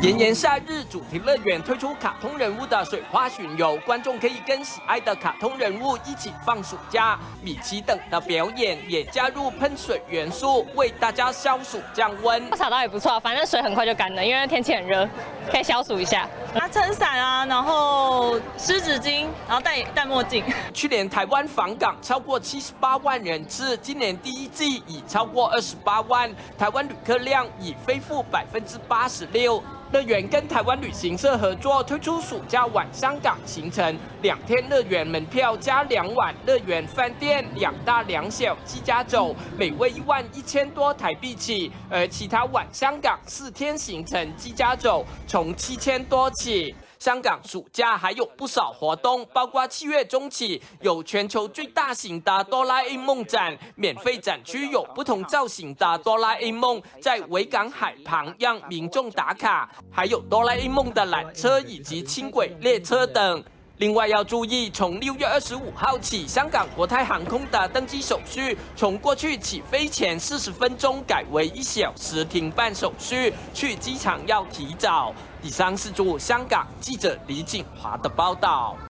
炎炎夏日，主题乐园推出卡通人物的水花巡游，观众可以跟喜爱的卡通人物一起放暑假。米奇等的表演也加入喷水元素，为大家消暑降温。 泡茶倒也不错，反正水很快就干了，因为天气很热，可以消暑一下。 拿撑伞啊，然后湿纸巾，然后戴墨镜。 去年台湾访港超过78万人次，今年第一季已超过28万，台湾旅客量已恢复86%。乐园跟台湾旅行社合作推出暑假晚香港行程，2天乐园门票加2晚乐园饭店，2大2小机加走，每位11000多台币起。而其他晚香港4天行程机加走从7000多起。香港暑假还有不少活动，包括7月中起有全球最大型的哆啦 A 梦展，免费展区有不同造型的哆啦 A 梦在维港海旁让民众打卡，还有哆啦 A 梦的缆车以及轻轨列车等。另外要注意，从6月25号起，香港国泰航空的登机手续从过去起飞前40分钟改为1小时停办手续，去机场要提早。以上是驻香港记者李锦华的报道。